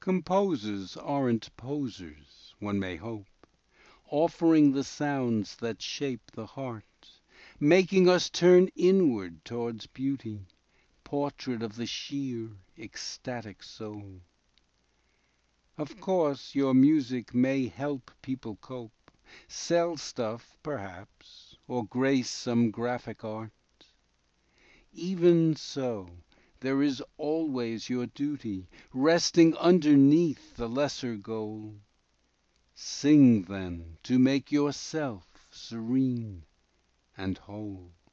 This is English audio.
Composers aren't posers, one may hope, offering the sounds that shape the heart, making us turn inward towards beauty, portrait of the sheer, ecstatic soul. Of course your music may help people cope, sell stuff perhaps, or grace some graphic art. Even so, there is always your duty, resting underneath the lesser goal. Sing then to make yourself serene and whole.